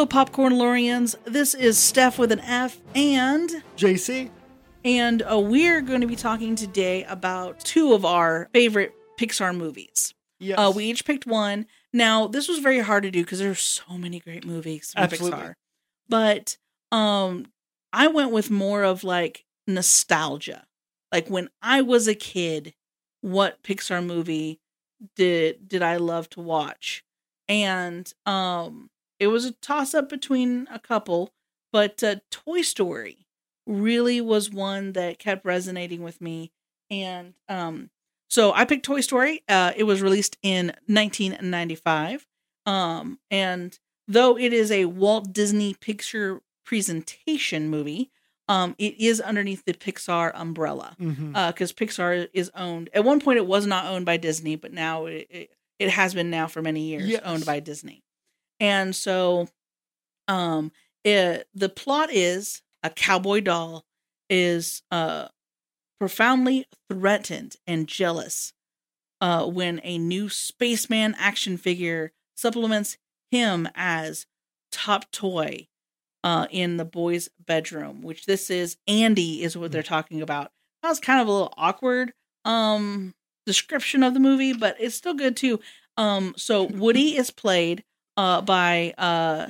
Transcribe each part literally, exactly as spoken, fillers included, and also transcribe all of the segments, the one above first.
Hello, Popcorn Lorians. This is Steph with an F and J C. And uh, we're going to be talking today about two of our favorite Pixar movies. Yes. Uh, we each picked one. Now, this was very hard to do because there are so many great movies from Absolutely. Pixar. But um, I went with more of like nostalgia. Like when I was a kid, what Pixar movie did did I love to watch? And um, it was a toss-up between a couple, but uh, Toy Story really was one that kept resonating with me. And um, so I picked Toy Story. Uh, it was released in nineteen ninety-five. Um, and though it is a Walt Disney Picture presentation movie, um, it is underneath the Pixar umbrella. Because Mm-hmm. uh, Pixar is owned. At one point, it was not owned by Disney, but now it, it, it has been now for many years Yes. owned by Disney. And so um, it, the plot is a cowboy doll is uh, profoundly threatened and jealous uh, when a new spaceman action figure supplements him as top toy uh, in the boys' bedroom, which this is Andy is what they're talking about. That was kind of a little awkward um, description of the movie, but it's still good too. Um, so Woody is played uh, by uh,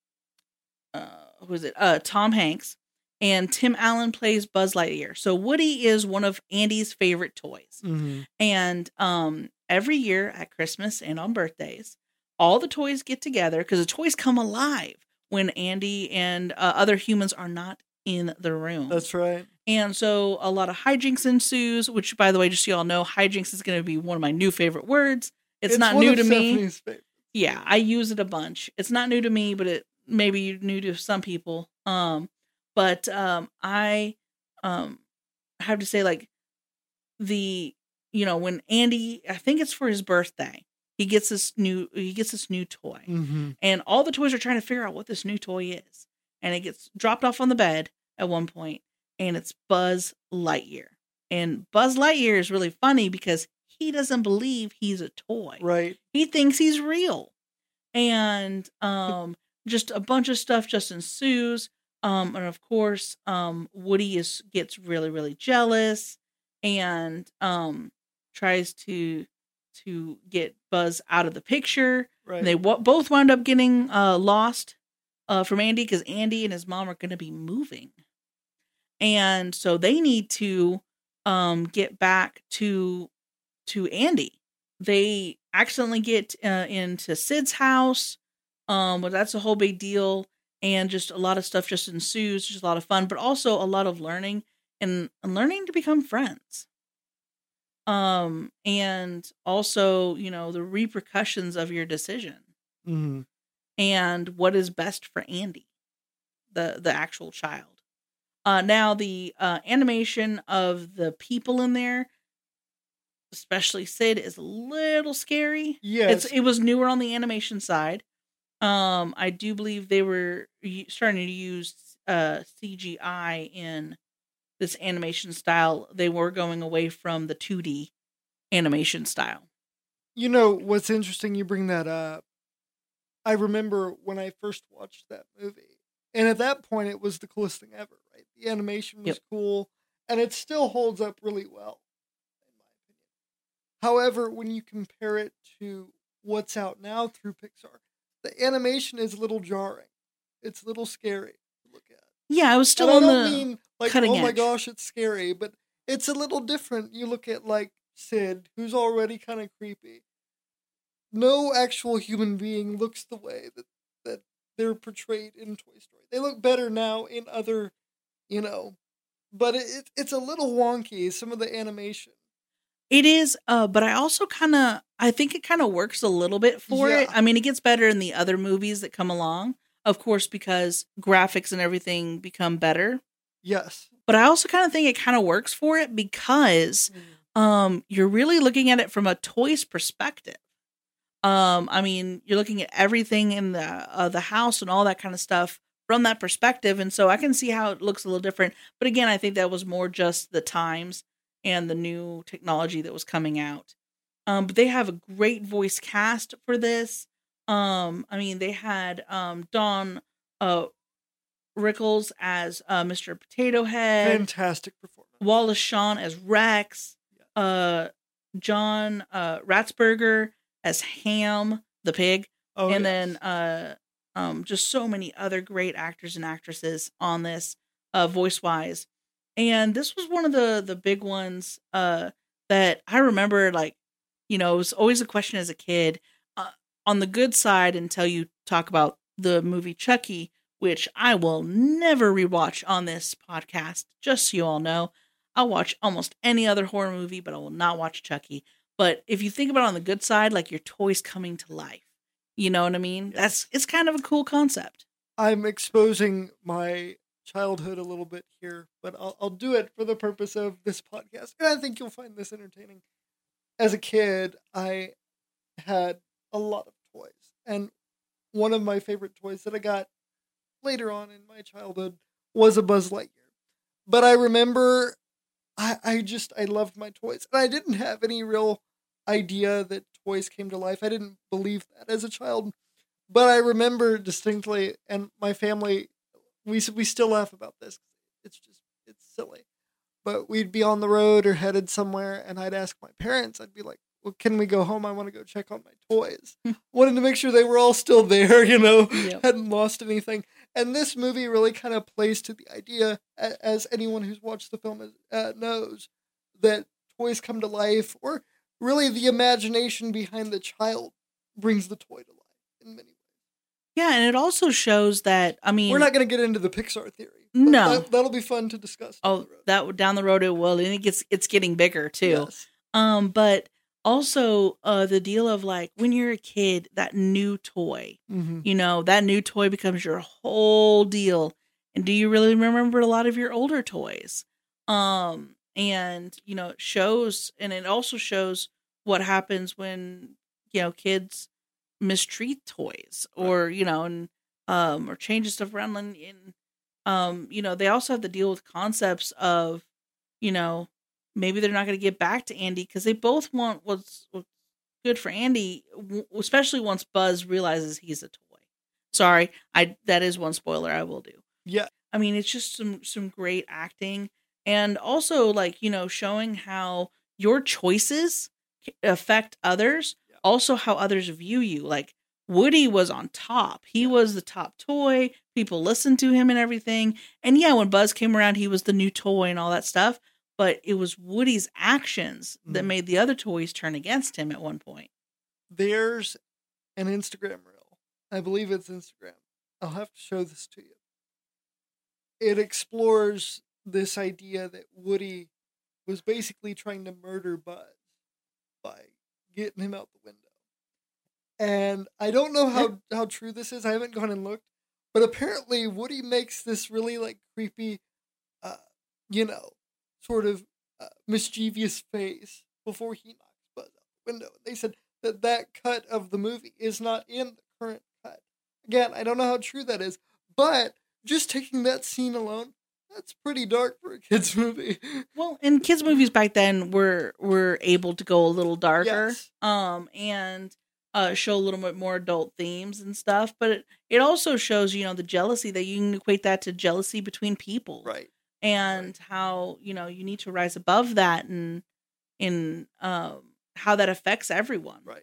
uh, who is it? Uh, Tom Hanks, and Tim Allen plays Buzz Lightyear. So Woody is one of Andy's favorite toys. Mm-hmm. And um, every year at Christmas and on birthdays, all the toys get together because the toys come alive when Andy and uh, other humans are not in the room. That's right. And so a lot of hijinks ensues, which, by the way, just so y'all know, hijinks is going to be one of my new favorite words. It's, it's not one new of to me. Stephanie's favorites. Yeah, I use it a bunch. It's not new to me, but it maybe new to some people. Um, but um, I um have to say, like, the you know when Andy, I think it's for his birthday, he gets this new he gets this new toy, Mm-hmm. and all the toys are trying to figure out what this new toy is, and it gets dropped off on the bed at one point, and it's Buzz Lightyear, and Buzz Lightyear is really funny because he doesn't believe he's a toy. Right. He thinks he's real. And um, just a bunch of stuff just ensues. Um, and of course, um, Woody is gets really, really jealous and um, tries to to get Buzz out of the picture. Right. And they w- both wound up getting uh, lost uh, from Andy because Andy and his mom are going to be moving. And so they need to um, get back to to Andy. They accidentally get uh, into Sid's house, um, but that's a whole big deal, and just a lot of stuff just ensues. Just a lot of fun, but also a lot of learning and, and learning to become friends. Um, and also, you know, the repercussions of your decision Mm-hmm. and what is best for Andy, the the actual child. Uh, now the uh, animation of the people in there, especially Sid, is a little scary. Yes. It's, it was newer on the animation side. Um, I do believe they were starting to use uh, C G I in this animation style. They were going away from the two D animation style. You know, what's interesting, you bring that up. I remember when I first watched that movie, and at that point it was the coolest thing ever, right? The animation was Yep. cool, and it still holds up really well, in my opinion. However, when you compare it to what's out now through Pixar, the animation is a little jarring. It's a little scary to look at. Yeah, I was still and on I don't the mean like, cutting oh my edge. gosh, it's scary, but it's a little different. You look at like Sid, who's already kind of creepy. No actual human being looks the way that, that they're portrayed in Toy Story. They look better now in other, you know, but it, it it's a little wonky, some of the animation. It is, uh, but I also kind of, I think it kind of works a little bit for Yeah. it. I mean, it gets better in the other movies that come along, of course, because graphics and everything become better. Yes. But I also kind of think it kind of works for it because um, you're really looking at it from a toy's perspective. Um, I mean, you're looking at everything in the uh, the house and all that kind of stuff from that perspective, and so I can see how it looks a little different. But again, I think that was more just the times and the new technology that was coming out. Um, but they have a great voice cast for this. Um, I mean, they had um Don uh Rickles as uh Mister Potato Head, Fantastic performance. Wallace Shawn as Rex, Yeah. uh John uh Ratzberger as Ham the pig, Oh, and yes. then uh um just so many other great actors and actresses on this uh voice wise. And this was one of the the big ones uh that I remember, like, you know, it was always a question as a kid. Uh, on the good side, until you talk about the movie Chucky, which I will never rewatch on this podcast, just so you all know. I'll watch almost any other horror movie, but I will not watch Chucky. But if you think about it on the good side, like your toys coming to life, you know what I mean? Yes. That's it's kind of a cool concept. I'm exposing my childhood a little bit here, but I'll, I'll do it for the purpose of this podcast. And I think you'll find this entertaining. As a kid, I had a lot of toys. And one of my favorite toys that I got later on in my childhood was a Buzz Lightyear. But I remember I, I just, I loved my toys. And I didn't have any real idea that toys came to life. I didn't believe that as a child. But I remember distinctly, and my family, we we still laugh about this. It's just, it's silly. But we'd be on the road or headed somewhere, and I'd ask my parents, I'd be like, well, can we go home? I want to go check on my toys. Wanted to make sure they were all still there, you know, Yep. hadn't lost anything. And this movie really kind of plays to the idea, as anyone who's watched the film uh, knows, that toys come to life, or really the imagination behind the child brings the toy to life in many ways. Yeah, and it also shows that, I mean, We're not going to get into the Pixar theory. but No. that, that'll be fun to discuss. down oh, the road. that down the road it will, and it gets it's getting bigger too. Yes. Um, but also uh the deal of, like, when you're a kid, that new toy, Mm-hmm. you know, that new toy becomes your whole deal. And do you really remember a lot of your older toys? Um, and you know, it shows, and it also shows what happens when, you know, kids mistreat toys, or you know, and um, or change stuff around. And, and um, you know, they also have to deal with concepts of, you know, maybe they're not going to get back to Andy because they both want what's, what's good for Andy, w- especially once Buzz realizes he's a toy. Sorry, I that is one spoiler I will do. Yeah. I mean, it's just some some great acting, and also, like, you know, showing how your choices c- affect others, Yeah. also how others view you. Like, Woody was on top. He Yeah. was the top toy. People listened to him and everything. And yeah, when Buzz came around, he was the new toy and all that stuff. But it was Woody's actions that Mhm. made the other toys turn against him at one point. There's an Instagram reel. I believe it's Instagram. I'll have to show this to you. It explores this idea that Woody was basically trying to murder Buzz by getting him out the window. And I don't know how, how true this is. I haven't gone and looked. But apparently Woody makes this really, like, creepy, uh, you know, sort of uh, mischievous face before he knocks Buzz out the window. They said that that cut of the movie is not in the current cut. Again, I don't know how true that is, but just taking that scene alone, that's pretty dark for a kid's movie. Well, and kids' movies back then were were able to go a little darker, Yes. um, and uh, show a little bit more adult themes and stuff. But it, it also shows, you know, the jealousy, that you can equate that to jealousy between people, Right. and Right. how, you know, you need to rise above that, and in um, how that affects everyone. Right.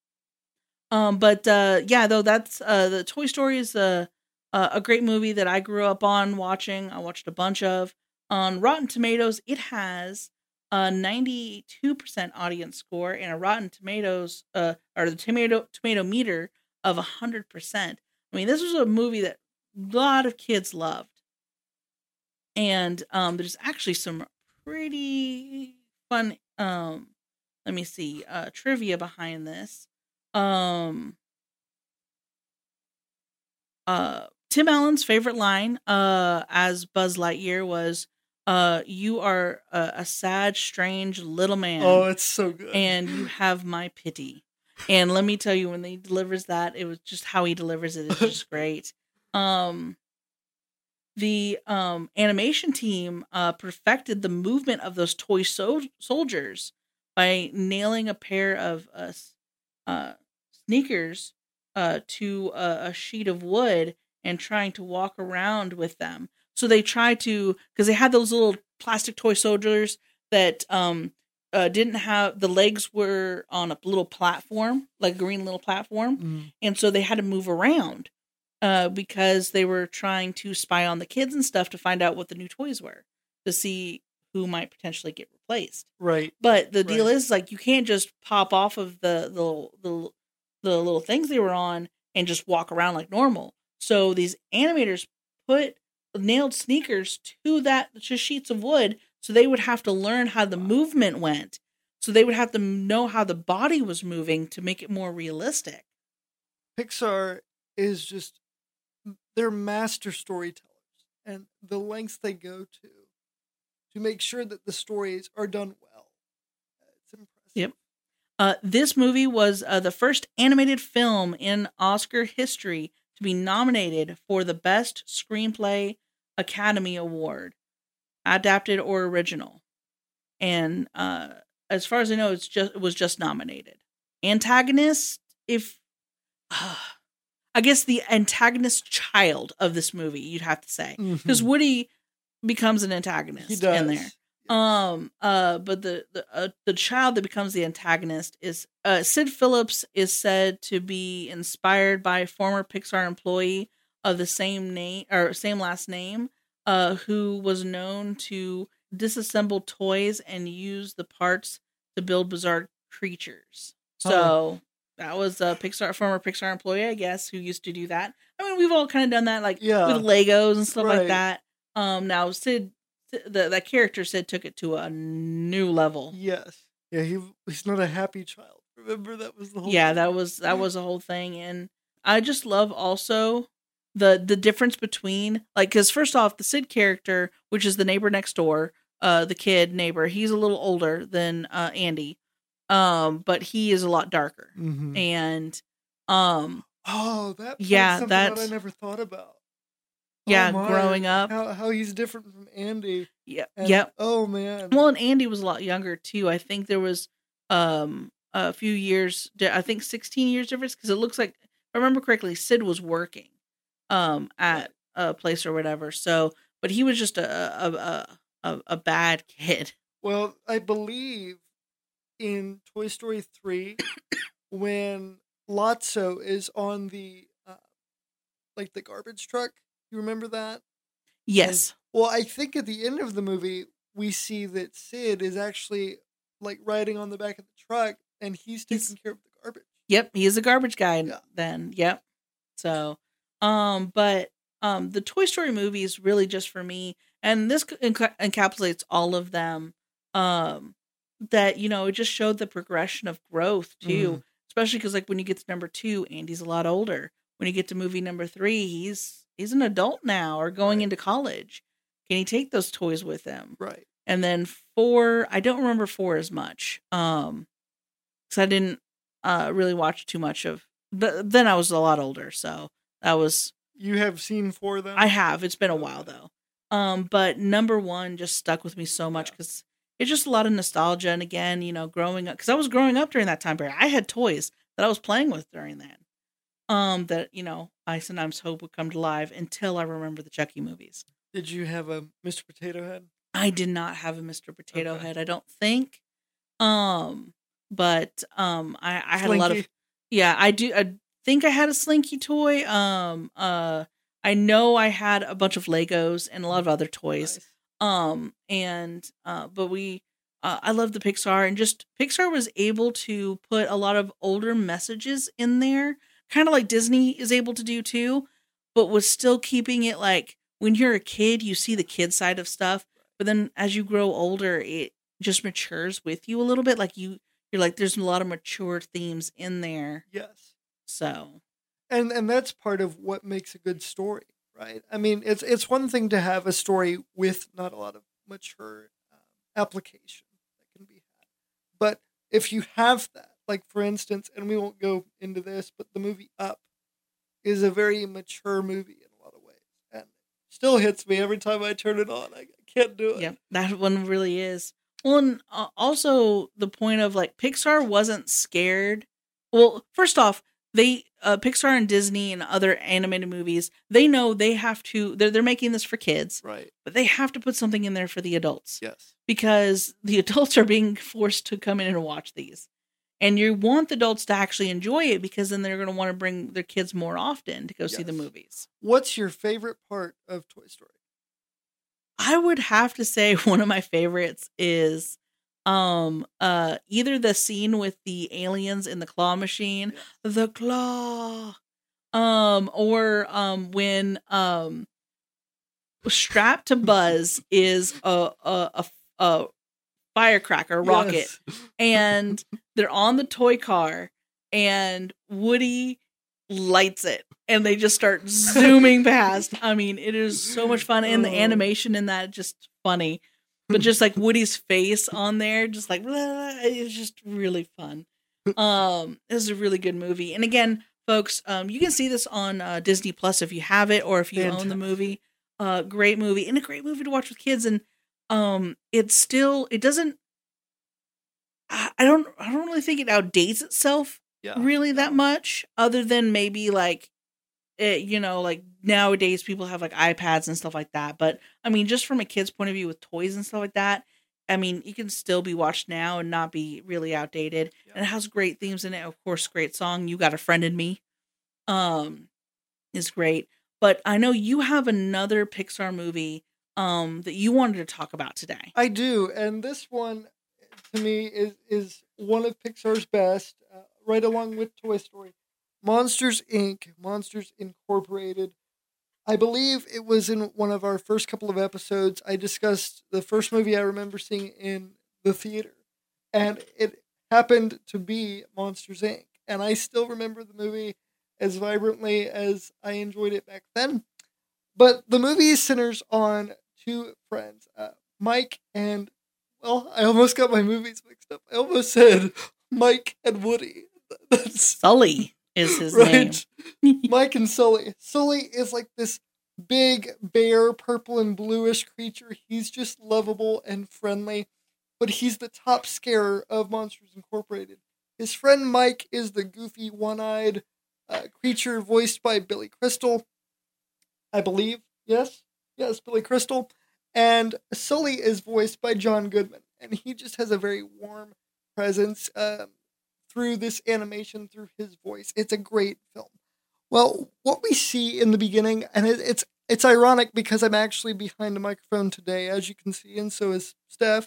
Um, but uh, yeah, though that's uh, the Toy Story is a uh, a great movie that I grew up on watching. I watched a bunch of. On Rotten Tomatoes, it has a ninety-two percent audience score and a Rotten Tomatoes uh, or the tomato tomato meter of one hundred percent. I mean, this was a movie that a lot of kids loved, and um, there's actually some pretty fun. Um, let me see uh, trivia behind this. Um, uh, Tim Allen's favorite line, uh, as Buzz Lightyear was, uh, "You are a, a sad, strange little man, Oh, it's so good. and you have my pity." And let me tell you, when he delivers that, it was just how he delivers it is just great. Um, the um animation team uh perfected the movement of those toy so- soldiers by nailing a pair of uh, s- uh sneakers uh, to a, a sheet of wood and trying to walk around with them. So they tried to, because they had those little plastic toy soldiers that um uh, didn't have, the legs were on a little platform, like a green little platform, Mm. and so they had to move around uh, because they were trying to spy on the kids and stuff to find out what the new toys were, to see who might potentially get replaced. Right. But the deal Right. is, like, you can't just pop off of the the the the little things they were on and just walk around like normal. So these animators put nailed sneakers to that to sheets of wood, so they would have to learn how the movement went. So they would have to know how the body was moving to make it more realistic. Pixar is just, they're master storytellers, and the lengths they go to to make sure that the stories are done well. It's impressive. Yep. Uh, this movie was uh, the first animated film in Oscar history to be nominated for the Best Screenplay Academy Award, adapted or original. And uh, as far as I know, it's just it was just nominated. Antagonist, if uh, I guess the antagonist child of this movie, you'd have to say, because Mhm. Woody becomes an antagonist He does. in there. Um. Uh. But the the uh, the child that becomes the antagonist is uh Sid Phillips is said to be inspired by a former Pixar employee of the same name or same last name, uh, who was known to disassemble toys and use the parts to build bizarre creatures. So that was a Pixar former Pixar employee, I guess, who used to do that. I mean, we've all kind of done that, like Yeah. with Legos and stuff Right. like that. Um. Now Sid. The, that character Sid took it to a new level. Yes. Yeah, he he's not a happy child. Remember, that was the whole Yeah, thing? that was that was a whole thing, and I just love also the the difference between, like, because first off, the Sid character, which is the neighbor next door, uh, the kid neighbor, he's a little older than uh Andy, um, but he is a lot darker, Mhm. and um, Oh, that points yeah, something out I that's- never thought about. yeah, Oh my, growing up, how how he's different from Andy. yeah, And, yep. Oh man. Well, and Andy was a lot younger too. I think there was um a few years, I think sixteen years difference, because it looks like, if I remember correctly, Sid was working um at a place or whatever. So, but he was just a a a, a, a bad kid. Well, I believe in Toy Story three, when Lotso is on the uh, like the garbage truck. You remember that? Yes. Well, I think at the end of the movie, we see that Sid is actually like riding on the back of the truck, and he's taking He's- care of the garbage. Yep, he is a garbage guy Yeah. then. Yep. So, um, but um, the Toy Story movies really just for me, and this enca- encapsulates all of them. Um, that you know, it just showed the progression of growth too, Mhm. especially because like when you get to number two, Andy's a lot older. When you get to movie number three, he's he's an adult now or going Right. into college. Can he take those toys with him? Right. And then four, I don't remember four as much, um, because I didn't uh really watch too much of. But then I was a lot older, so that was You have seen four of them? I have. It's been a Okay. while though. Um, but number one just stuck with me so much Yeah. because it's just a lot of nostalgia. And again, you know, growing up, because I was growing up during that time period, I had toys that I was playing with during that. Um, that you know, I sometimes hope would come to life until I remember the Chucky movies. Did you have a Mister Potato Head? I did not have a Mister Potato Okay. Head, I don't think. Um, but um, I, I had a lot of Slinky? yeah, I do. I think I had a Slinky toy. Um, uh, I know I had a bunch of Legos and a lot of other toys. Nice. Um, and uh, but we, uh, I love the Pixar, and just Pixar was able to put a lot of older messages in there, kind of like Disney is able to do too, but was still keeping it like when you're a kid, you see the kid side of stuff, but then as you grow older, it just matures with you a little bit. Like you, you're like, there's a lot of mature themes in there. Yes. So And and that's part of what makes a good story, right? I mean, it's it's one thing to have a story with not a lot of mature um, application that can be had, but if you have that, like for instance, and we won't go into this, but the movie Up is a very mature movie in a lot of ways, and still hits me every time I turn it on. I can't do it. yeah, that one really is. Well, and uh, also the point of like Pixar wasn't scared. Well, first off, they uh, Pixar and Disney and other animated movies, they know they have to they're they're making this for kids, Right. but they have to put something in there for the adults. Yes. Because the adults are being forced to come in and watch these. And you want the adults to actually enjoy it because then they're going to want to bring their kids more often to go yes. see the movies. What's your favorite part of Toy Story? I would have to say one of my favorites is um uh either the scene with the aliens in the claw machine, yes. the claw, um or um when um strapped to Buzz is a a a, a firecracker rocket, yes. and they're on the toy car, and Woody lights it, and they just start zooming past. I mean, it is so much fun, and the animation in that just funny. But just like Woody's face on there, just like blah, it's just really fun. Um, this is a really good movie, and again, folks, um, you can see this on uh, Disney Plus if you have it, or if you Fantastic. own the movie. Uh, great movie, and a great movie to watch with kids, and um, it's still it doesn't. I, I don't. I don't really think it outdates itself yeah. really that much, other than maybe like. It, you know, like nowadays people have like iPads and stuff like that. But I mean, just from a kid's point of view with toys and stuff like that, I mean, it can still be watched now and not be really outdated. Yeah. And it has great themes in it. Of course, great song. You Got a Friend in Me um, is great. But I know you have another Pixar movie um, that you wanted to talk about today. I do. And this one, to me, is, is one of Pixar's best, uh, right along with Toy Story. Monsters, Incorporated. Monsters Incorporated. I believe it was in one of our first couple of episodes. I discussed the first movie I remember seeing in the theater. And it happened to be Monsters, Incorporated. And I still remember the movie as vibrantly as I enjoyed it back then. But the movie centers on two friends, uh, Mike and, well, I almost got my movies mixed up. I almost said Mike and Woody. That's Sully. Is his right. name. Mike and Sully. Sully is like this big, bare, purple and bluish creature. He's just lovable and friendly, but he's the top scarer of Monsters Incorporated. His friend Mike is the goofy, one-eyed uh, creature voiced by Billy Crystal. I believe. Yes? Yes, Billy Crystal. And Sully is voiced by John Goodman, and he just has a very warm presence. Um, through this animation, through his voice. It's a great film. Well, what we see in the beginning, and it, it's it's ironic because I'm actually behind a microphone today, as you can see, and so is Steph.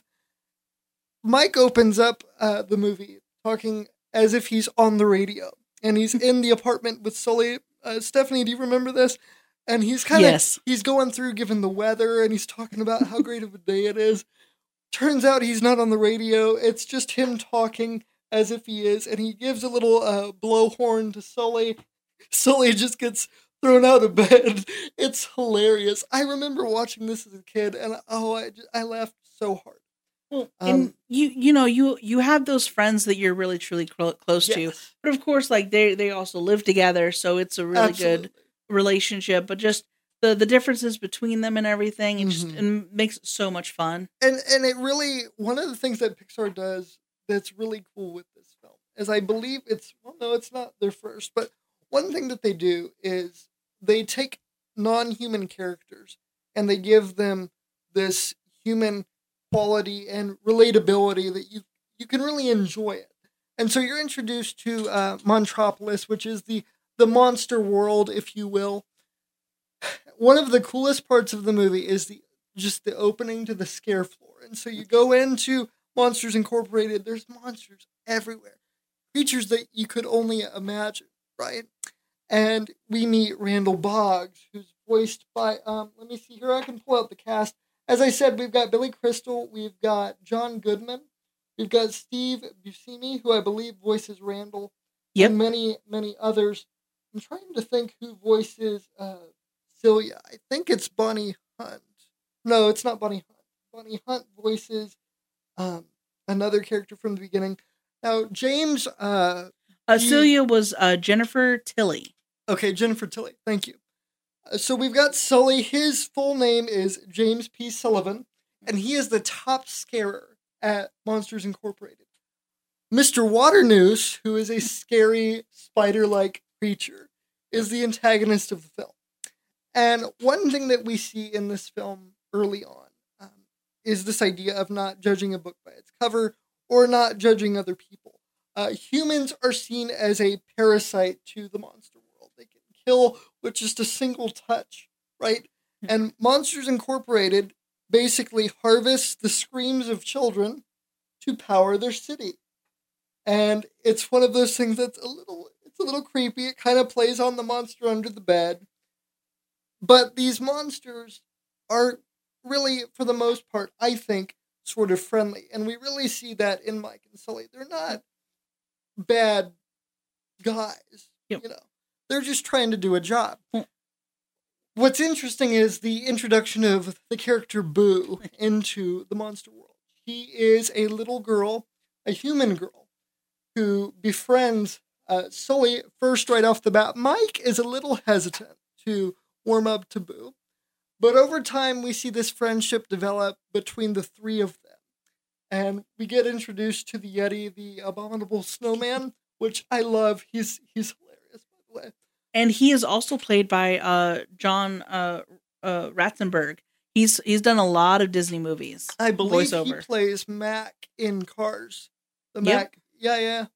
Mike opens up uh, the movie talking as if he's on the radio, and he's in the apartment with Sully. Uh, Stephanie, do you remember this? And he's kind of, yes. he's going through giving the weather, and he's talking about how great of a day it is. Turns out he's not on the radio. It's just him talking as if he is, and he gives a little uh, blowhorn to Sully. Sully just gets thrown out of bed. It's hilarious. I remember watching this as a kid, and oh, I, just, I laughed so hard. Well, um, and you you know you you have those friends that you're really truly cl- close yes. to, but of course, like they they also live together, so it's a really Absolutely. good relationship. But just the the differences between them and everything, it mm-hmm. just it makes it so much fun. And and it really one of the things that Pixar does that's really cool with this film is I believe it's, well, no, it's not their first, but one thing that they do is they take non-human characters and they give them this human quality and relatability that you, you can really enjoy it. And so you're introduced to uh, Montropolis, which is the, the monster world, if you will. One of the coolest parts of the movie is the just the opening to the scare floor. And so you go into Monsters Incorporated, there's monsters everywhere. Creatures that you could only imagine, right? And we meet Randall Boggs, who's voiced by, um, let me see here, I can pull out the cast. As I said, we've got Billy Crystal, we've got John Goodman, we've got Steve Buscemi, who I believe voices Randall, yep. and many, many others. I'm trying to think who voices uh, Celia. I think it's Bonnie Hunt. No, it's not Bonnie Hunt. Bonnie Hunt voices Um, another character from the beginning. Now, James... Uh, uh, Celia was uh, Jennifer Tilly. Okay, Jennifer Tilly. Thank you. Uh, so we've got Sully. His full name is James P. Sullivan, and he is the top scarer at Monsters Incorporated. Mister Waternoose, who is a scary spider-like creature is the antagonist of the film. And one thing that we see in this film early on um, is this idea of not judging a book by its cover or not judging other people. Uh, humans are seen as a parasite to the monster world. They can kill with just a single touch, right? And Monsters Incorporated basically harvests the screams of children to power their city. And it's one of those things that's a little, it's a little creepy. It kind of plays on the monster under the bed. But these monsters are really, for the most part, I think, sort of friendly. And we really see that in Mike and Sully. They're not bad guys. Yep. You know, they're just trying to do a job. What's interesting is the introduction of the character Boo into the monster world. He is a little girl, a human girl, who befriends uh, Sully first right off the bat. Mike is a little hesitant to warm up to Boo, but over time we see this friendship develop between the three of them. And we get introduced to the Yeti, the abominable snowman, which I love. He's he's hilarious, by the way. And he is also played by uh, John uh, uh, Ratzenberg. He's he's done a lot of Disney movies. I believe voiceover. he plays Mac in Cars. The Yep. Mac, yeah, yeah.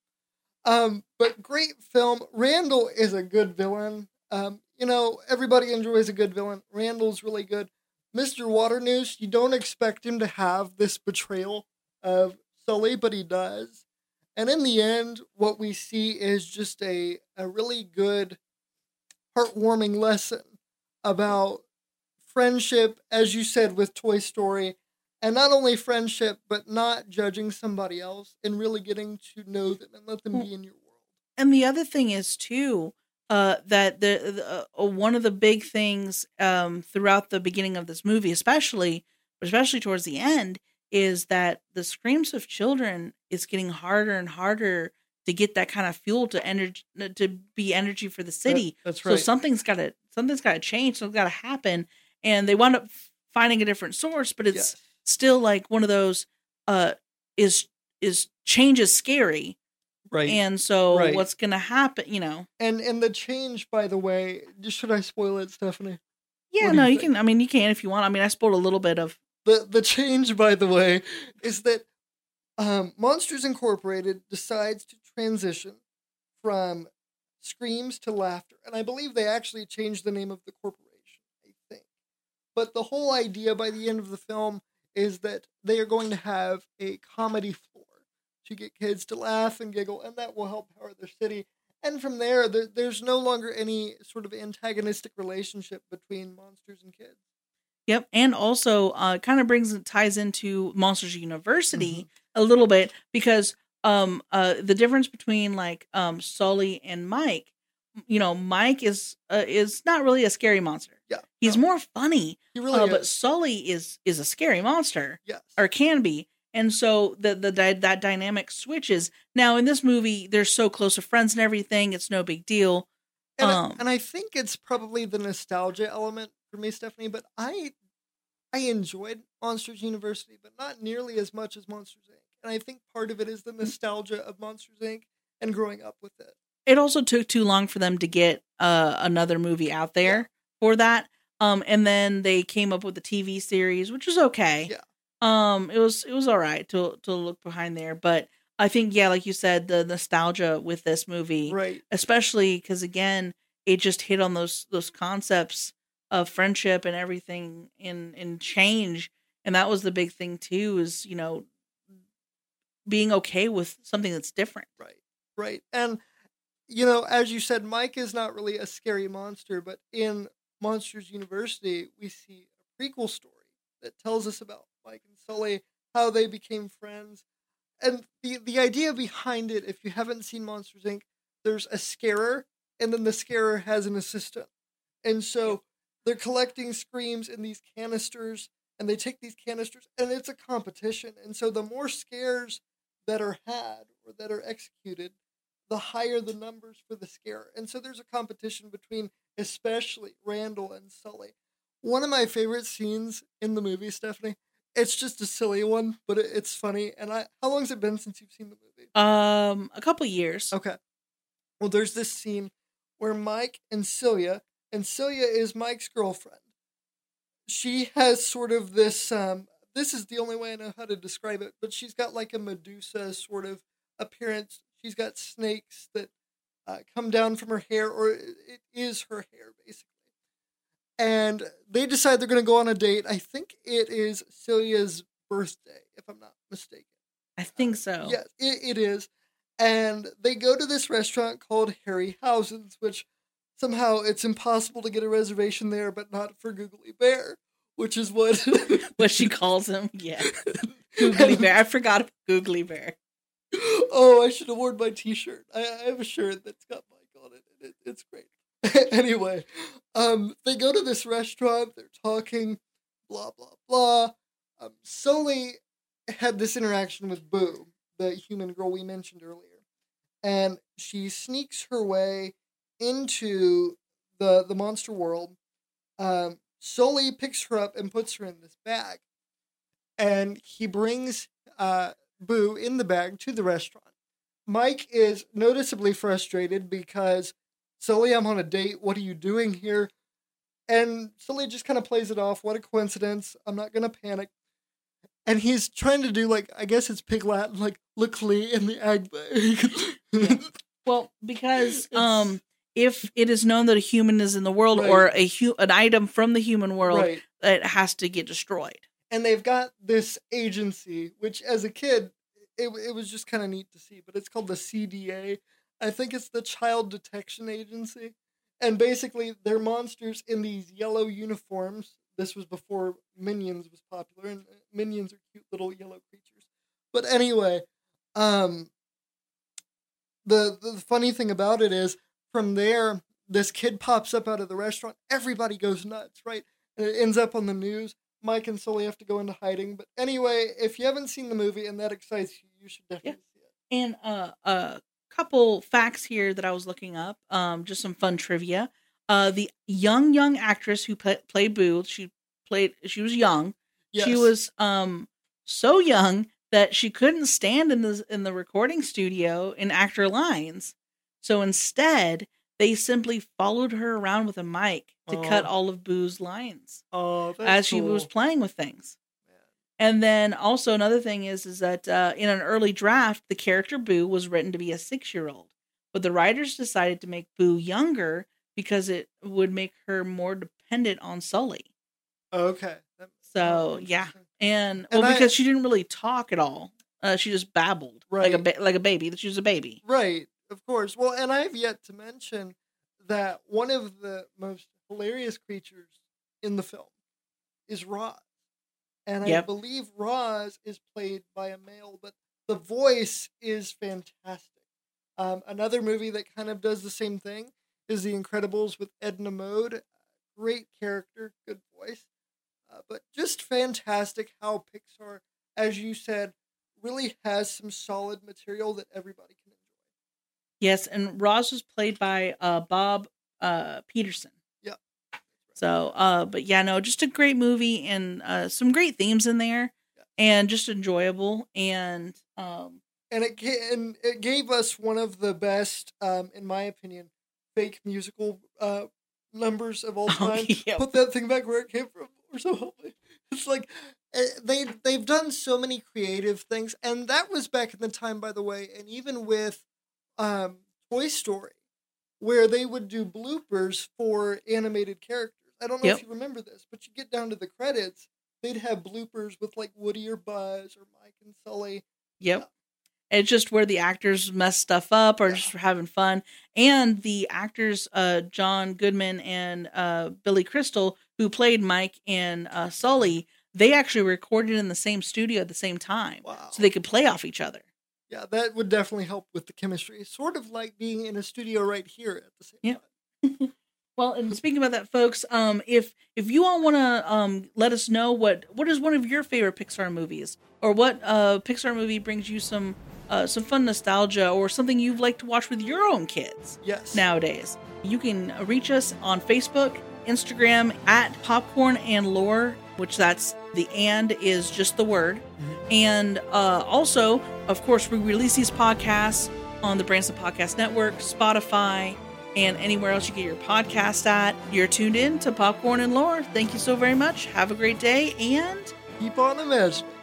Um, but great film. Randall is a good villain. Um, you know, everybody enjoys a good villain. Randall's really good. Mister Waternoose, you don't expect him to have this betrayal of Sully, but he does. And in the end, what we see is just a, a really good, heartwarming lesson about friendship, as you said with Toy Story, and not only friendship, but not judging somebody else and really getting to know them and let them be in your world. And the other thing is too, uh, that the, the uh, one of the big things um, throughout the beginning of this movie, especially, especially towards the end, is that the screams of children is getting harder and harder to get that kind of fuel to energy to be energy for the city. That, that's right. So something's got to something's got to change. Something's got to happen, and they wound up finding a different source. But it's Yes. still like one of those uh, is is change is scary. Right. And so Right. what's going to happen, you know? And and the change, by the way, should I spoil it, Stephanie? Yeah, What do no, you you think? can, I mean, you can if you want. I mean, I spoiled a little bit of, The the change, by the way, is that um, Monsters Incorporated decides to transition from screams to laughter. And I believe they actually changed the name of the corporation, I think. But the whole idea by the end of the film is that they are going to have a comedy floor to get kids to laugh and giggle, and that will help power their city. And from there, there there's no longer any sort of antagonistic relationship between monsters and kids. yep. And also uh, kind of brings, ties into Monsters University Mm-hmm. a little bit because um, uh, the difference between like um, Sully and Mike, you know, Mike is, uh, is not really a scary monster. Yeah. He's no, more funny, he really uh, is. but Sully is, is a scary monster. Yes. Or can be. And so the, the the that dynamic switches. Now in this movie, they're so close of friends and everything. It's no big deal. And, I- Um, and I think it's probably the nostalgia element for me, Stephanie. But I, I enjoyed Monsters University, but not nearly as much as Monsters Incorporated. And I think part of it is the nostalgia of Monsters Incorporated and growing up with it. It also took too long for them to get uh, another movie out there Yeah. for that. Um, and then they came up with the T V series, which was okay. Yeah. Um, it was it was all right to to look behind there, but I think yeah, like you said, the nostalgia with this movie, Right. especially because again, it just hit on those those concepts of friendship and everything in in change, and that was the big thing too. Is you know being okay with something that's different. Right. Right. And, you know, as you said, Mike is not really a scary monster, but in Monsters University, we see a prequel story that tells us about Mike and Sully, how they became friends. And the, the idea behind it, if you haven't seen Monsters Incorporated, there's a scarer, and then the scarer has an assistant. And so they're collecting screams in these canisters, and they take these canisters, and it's a competition. And so the more scares that are had or that are executed, the higher the numbers for the scare. And so there's a competition between especially Randall and Sully. One of my favorite scenes in the movie, Stephanie, it's just a silly one, but it, it's funny. And I, how long has it been since you've seen the movie? Um, a couple years. Okay. Well, there's this scene where Mike and Celia, and Celia is Mike's girlfriend. She has sort of this, um, this is the only way I know how to describe it, but she's got like a Medusa sort of appearance. She's got snakes that uh, come down from her hair, or it is her hair, basically. And they decide they're going to go on a date. I think it is Celia's birthday, if I'm not mistaken. I think so. Uh, yes, it, it is. And they go to this restaurant called Harryhausen's, which somehow it's impossible to get a reservation there, but not for Googly Bear, which is what... what she calls him, yeah. Googly Bear. I forgot about Googly Bear. Oh, I should have worn my t-shirt. I, I have a shirt that's got Mike on it, and it, it's great. Anyway, um, they go to this restaurant, they're talking, blah, blah, blah. Um, Sully had this interaction with Boo, the human girl we mentioned earlier, and she sneaks her way into the the monster world. Um, Sully picks her up and puts her in this bag, and he brings uh, Boo in the bag to the restaurant. Mike is noticeably frustrated because, Sully, I'm on a date. What are you doing here? And Sully just kind of plays it off. What a coincidence. I'm not going to panic. And he's trying to do, like, I guess it's Pig Latin, like, luckily in the egg bag. Yeah. Well, because um, if it is known that a human is in the world, right. or a hu- an item from the human world, right. it has to get destroyed. And they've got this agency, which as a kid, it, it was just kind of neat to see. But it's called the C D A. I think it's the Child Detection Agency. And basically, they're monsters in these yellow uniforms. This was before Minions was popular, and Minions are cute little yellow creatures. But anyway, um, the, the funny thing about it is, from there, this kid pops up out of the restaurant. Everybody goes nuts, right? And it ends up on the news. Mike and Sully have to go into hiding. But anyway, if you haven't seen the movie and that excites you, you should definitely yeah. see it. And uh, a couple facts here that I was looking up, um, just some fun trivia. Uh, the young, young actress who play, played Boo, she played, she was young. Yes. She was um so young that she couldn't stand in the in the recording studio and act her lines. So instead, they simply followed her around with a mic to oh. cut all of Boo's lines oh, that's as she cool. was playing with things. Man. And then also another thing is is that uh, in an early draft, the character Boo was written to be a six-year-old, but the writers decided to make Boo younger because it would make her more dependent on Sully. Okay. That, so yeah, and, and well, I, because she didn't really talk at all, uh, she just babbled right. like a ba- like a baby. She was a baby, right? Of course. Well, and I have yet to mention that one of the most hilarious creatures in the film is Roz, and yep. I believe Roz is played by a male, but the voice is fantastic. Um, another movie that kind of does the same thing is The Incredibles with Edna Mode. Great character, good voice. Uh, but just fantastic how Pixar, as you said, really has some solid material that everybody can enjoy. Yes, and Roz was played by uh, Bob uh, Peterson. Yeah. So, uh, but yeah, no, just a great movie and uh, some great themes in there, yeah. and just enjoyable. And um, and it and it gave us one of the best, um, in my opinion, fake musical uh, numbers of all time. Oh, yeah. Put that thing back where it came from. Or so help me. It's like they they've done so many creative things, and that was back in the time, by the way. And even with um, Toy Story, where they would do bloopers for animated characters. I don't know yep. if you remember this, but you get down to the credits, they'd have bloopers with like Woody or Buzz or Mike and Sully. Yep. It's just where the actors mess stuff up or yeah. just having fun. And the actors, uh, John Goodman and uh, Billy Crystal, who played Mike and uh, Sully, they actually recorded in the same studio at the same time. Wow. So they could play off each other. Yeah, that would definitely help with the chemistry. Sort of like being in a studio right here at the same yep. time. Well, and speaking about that, folks, um, if if you all want to um, let us know what, what is one of your favorite Pixar movies, or what uh, Pixar movie brings you some uh, some fun nostalgia, or something you'd like to watch with your own kids yes. nowadays, you can reach us on Facebook, Instagram at Popcorn and Lore, which that's the and is just the word. Mm-hmm. And uh, also, of course, we release these podcasts on the Branson Podcast Network, Spotify, and anywhere else you get your podcast at. You're tuned in to Popcorn and Lore. Thank you so very much. Have a great day, and keep on imagining.